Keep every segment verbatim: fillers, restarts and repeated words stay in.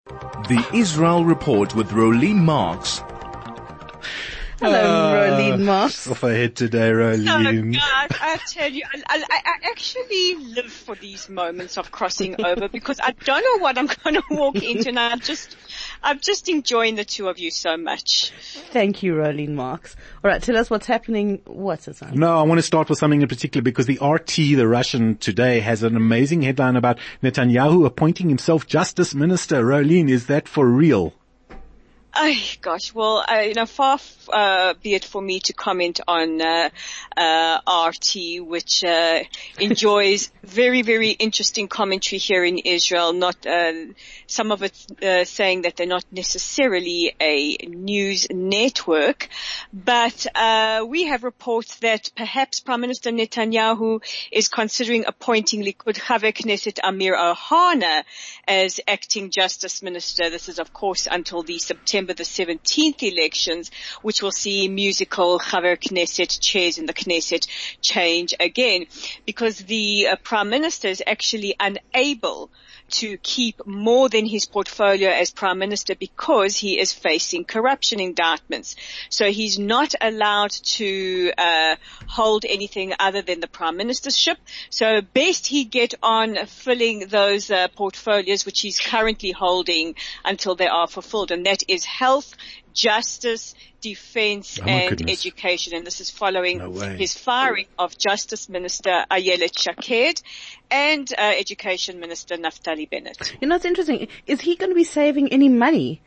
The Israel Report with Rolene Marks. Hello, uh, Rolene Marks. Off ahead today, Rolene. Oh, God, I tell you, I, I, I actually live for these moments of crossing over because I don't know what I'm going to walk into, and I'm just, I'm just enjoying the two of you so much. Thank you, Rolene Marks. All right, tell us what's happening. What's it? No, I want to start with something in particular because the R T, the Russian today, has an amazing headline about Netanyahu appointing himself justice minister. Rolene, is that for real? Oh, gosh, well, uh, you know, far uh, be it for me to comment on uh, uh, R T, which uh, enjoys very, very interesting commentary here in Israel, not uh, some of it uh, saying that they're not necessarily a news network, but uh, we have reports that perhaps Prime Minister Netanyahu is considering appointing Likud Haver Knesset Amir Ohana as acting justice minister. This is, of course, until the September the seventeenth elections, which will see musical Chaver Knesset chairs in the Knesset change again, because the uh, Prime Minister is actually unable to keep more than his portfolio as Prime Minister because he is facing corruption indictments. So he's not allowed to uh hold anything other than the Prime Ministership. So best he get on filling those uh, portfolios which he's currently holding until they are fulfilled, and that is health, justice, defense, oh and goodness. education. And this is following No way. his firing of Justice Minister Ayelet Shaked and uh, Education Minister Naftali Bennett. You know, it's interesting. Is he going to be saving any money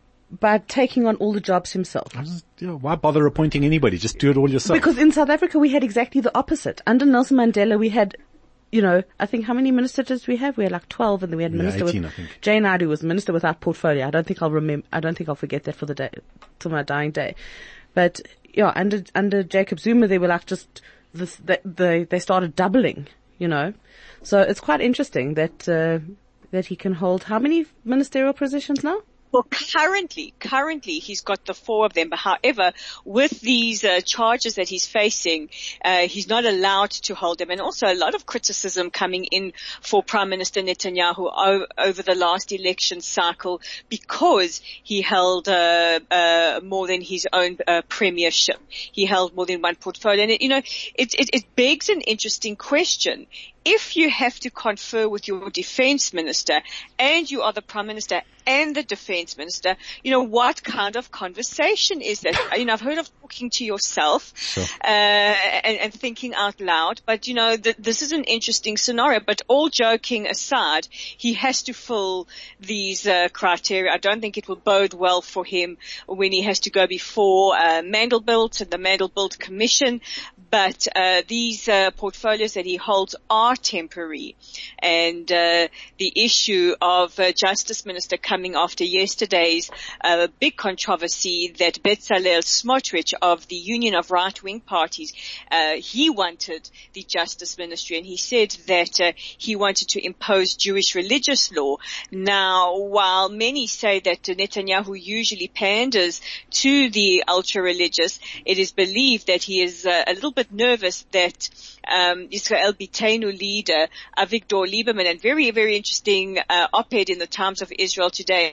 by taking on all the jobs himself? Just, yeah, why bother appointing anybody? Just do it all yourself. Because in South Africa we had exactly the opposite. Under Nelson Mandela we had, you know, I think how many ministers did we have? We had like twelve, and then we had Yeah, minister eighteen, with, I think. Jane Naidu was minister without portfolio. I don't think I'll remember, I don't think I'll forget that for the day, till my dying day. But yeah, under, under Jacob Zuma they were like just, this, they, they, they started doubling, you know. So it's quite interesting that, uh, that he can hold how many ministerial positions now? Well, currently, currently he's got the four of them. But however, with these uh, charges that he's facing, uh, he's not allowed to hold them. And also a lot of criticism coming in for Prime Minister Netanyahu o- over the last election cycle because he held uh, uh, more than his own uh, premiership. He held more than one portfolio. And, it, you know, it, it, it begs an interesting question. If you have to confer with your defense minister and you are the prime minister and the defense minister, you know, what kind of conversation is that? You know, I've heard of talking to yourself, Sure. uh, and, and thinking out loud, but you know, th- this is an interesting scenario, but all joking aside, he has to fill these, uh, criteria. I don't think it will bode well for him when he has to go before, uh, Mandelblit and the Mandelblit Commission, but, uh, these, uh, portfolios that he holds are temporary, and uh, the issue of uh, Justice Minister coming after yesterday's uh, big controversy that Bezalel Smotrich of the Union of Right-Wing Parties, uh, he wanted the Justice Ministry, and he said that uh, he wanted to impose Jewish religious law. Now, while many say that Netanyahu usually panders to the ultra-religious, it is believed that he is uh, a little bit nervous that um, Israel Beiteinu leader Avigdor Lieberman, and very, very interesting uh, op-ed in the Times of Israel today.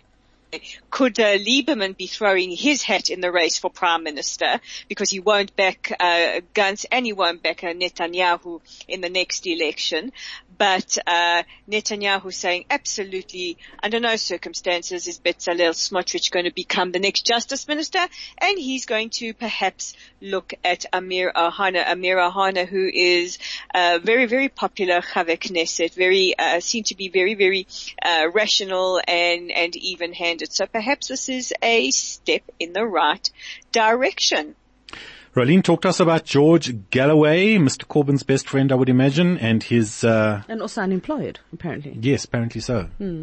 Could uh, Lieberman be throwing his hat in the race for Prime Minister because he won't back uh, Gantz and he won't back uh, Netanyahu in the next election? But uh Netanyahu saying absolutely under no circumstances is Bezalel Smotrich going to become the next justice minister, and he's going to perhaps look at Amir Ohana. Amir Ohana, who is uh very, very popular Chaver Knesset, very uh seen to be very, very uh rational and, and even-handed. So perhaps this is a step in the right direction. Rolene, talk to us about George Galloway, Mister Corbyn's best friend, I would imagine, and his... Uh, And also unemployed, apparently. yes, apparently so. Hmm.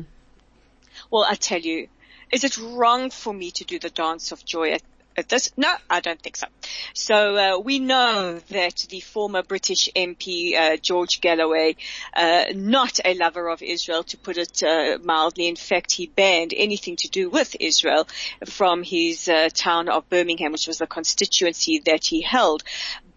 Well, I tell you, is it wrong for me to do the dance of joy at at this? No, I don't think so. So uh, we know that the former British M P uh, George Galloway, uh, not a lover of Israel, to put it uh, mildly. In fact, he banned anything to do with Israel from his uh, town of Birmingham, which was the constituency that he held.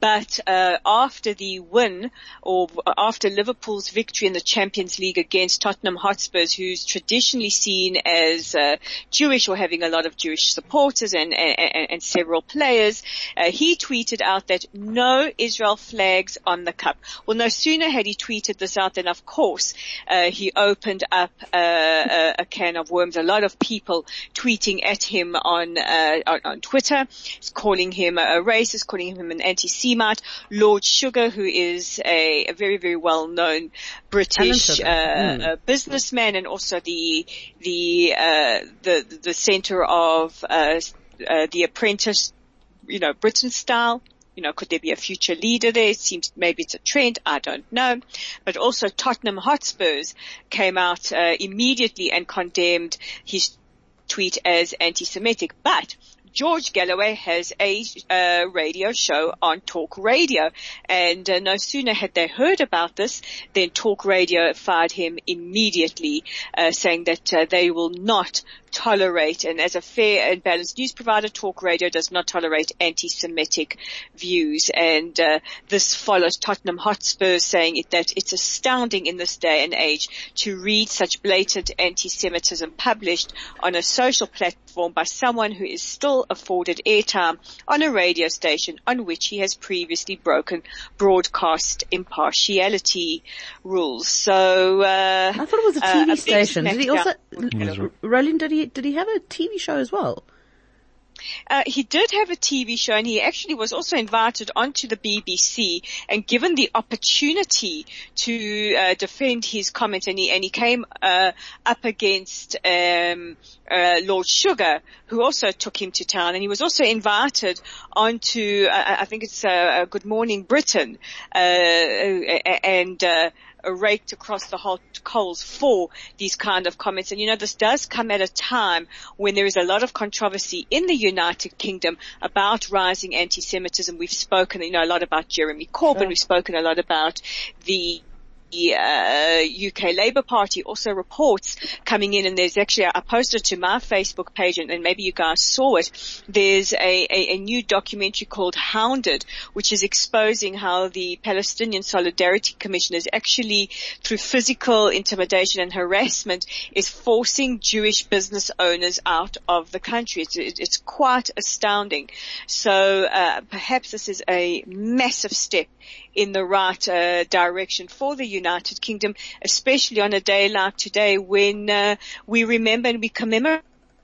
but uh, after the win, or after Liverpool's victory in the Champions League against Tottenham Hotspurs, who's traditionally seen as uh, Jewish or having a lot of Jewish supporters and, and, and several players, uh, he tweeted out that no Israel flags on the cup. Well, no sooner had he tweeted this out than, of course, uh, he opened up uh, a, a can of worms. A lot of people tweeting at him on uh, on, on Twitter, calling him a racist, calling him an anti-Semite. Lord Sugar, who is a, a very, very well-known British uh, mm. uh, businessman, and also the the uh, the the centre of uh, uh, The Apprentice, you know, Britain style. You know, could there be a future leader there? It seems maybe it's a trend. I don't know. But also Tottenham Hotspurs came out uh, immediately and condemned his tweet as anti-Semitic. But George Galloway has a uh, radio show on Talk Radio, and uh, no sooner had they heard about this than Talk Radio fired him immediately, uh, saying that uh, they will not tolerate, and as a fair and balanced news provider, Talk Radio does not tolerate anti-Semitic views. And uh, this follows Tottenham Hotspur saying it, that it's astounding in this day and age to read such blatant anti-Semitism published on a social platform by someone who is still afforded airtime on a radio station on which he has previously broken broadcast impartiality rules. So uh, I thought it was a T V uh, station. Did he also, Mm. Roland, did he did he have a T V show as well? Uh, he did have a T V show, and he actually was also invited onto the B B C and given the opportunity to uh, defend his comments, and he, and he came uh, up against um, uh, Lord Sugar, who also took him to town, and he was also invited onto, uh, I think it's uh, Good Morning Britain, uh, and uh, raked across the hot coals for these kind of comments. And you know, this does come at a time when there is a lot of controversy in the United Kingdom about rising anti-Semitism. We've spoken, you know, a lot about Jeremy Corbyn. Sure. We've spoken a lot about the The uh, U K Labour Party. Also reports coming in, and there's actually, I posted to my Facebook page, and, and maybe you guys saw it. There's a, a, a new documentary called Hounded, which is exposing how the Palestinian Solidarity Commission is actually, through physical intimidation and harassment, is forcing Jewish business owners out of the country. It's, it's quite astounding. So uh, perhaps this is a massive step in the right uh, direction for the United Kingdom, especially on a day like today when uh, we remember and we commemorate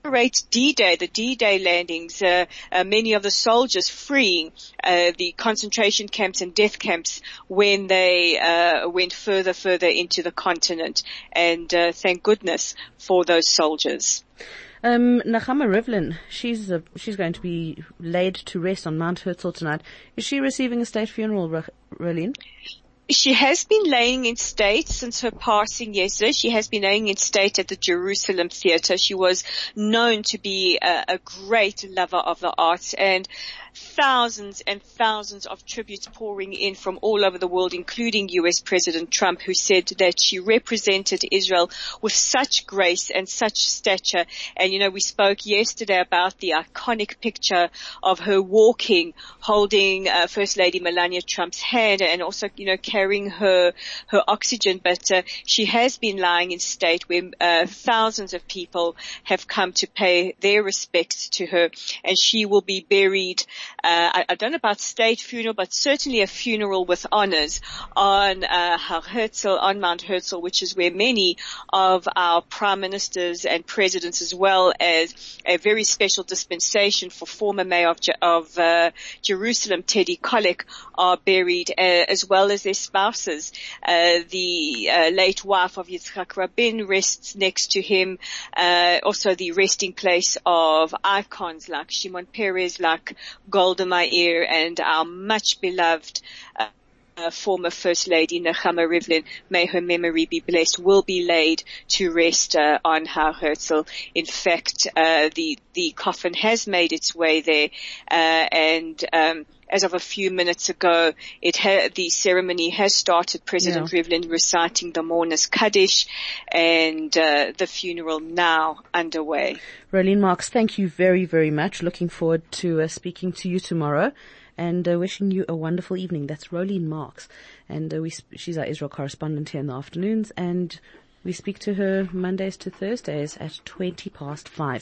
D-Day, the D-Day landings, uh, uh, many of the soldiers freeing uh, the concentration camps and death camps when they uh, went further, further into the continent. And uh, thank goodness for those soldiers. Um, Nechama Rivlin, she's uh, she's going to be laid to rest on Mount Herzl tonight. Is she receiving a state funeral, Rolene? She has been laying in state since her passing yesterday. She has been laying in state at the Jerusalem Theatre. She was known to be a, a great lover of the arts, and thousands and thousands of tributes pouring in from all over the world, including U S President Trump, who said that she represented Israel with such grace and such stature. And, you know, we spoke yesterday about the iconic picture of her walking, holding uh, First Lady Melania Trump's hand, and also, you know, carrying her her oxygen. But uh, she has been lying in state where uh, thousands of people have come to pay their respects to her, and she will be buried Uh, I, I don't know about state funeral, but certainly a funeral with honors on uh, Har Herzl, on Mount Herzl, which is where many of our prime ministers and presidents, as well as a very special dispensation for former mayor of, of uh, Jerusalem, Teddy Kollek, are buried, uh, as well as their spouses. Uh, the uh, late wife of Yitzhak Rabin rests next to him. Uh, also the resting place of icons like Shimon Peres, like Golda Meir, and our much beloved uh, uh, former First Lady Nechama Rivlin, may her memory be blessed, will be laid to rest uh, on Har Herzl. In fact, uh, the the coffin has made its way there, uh, and um, as of a few minutes ago, it ha- the ceremony has started. President yeah. Rivlin reciting the mourners Kaddish, and uh, the funeral now underway. Rolene Marks, thank you very, very much. Looking forward to uh, speaking to you tomorrow. and uh, wishing you a wonderful evening. That's Rolene Marks, and uh, we sp- she's our Israel correspondent here in the afternoons, and we speak to her Mondays to Thursdays at twenty past five.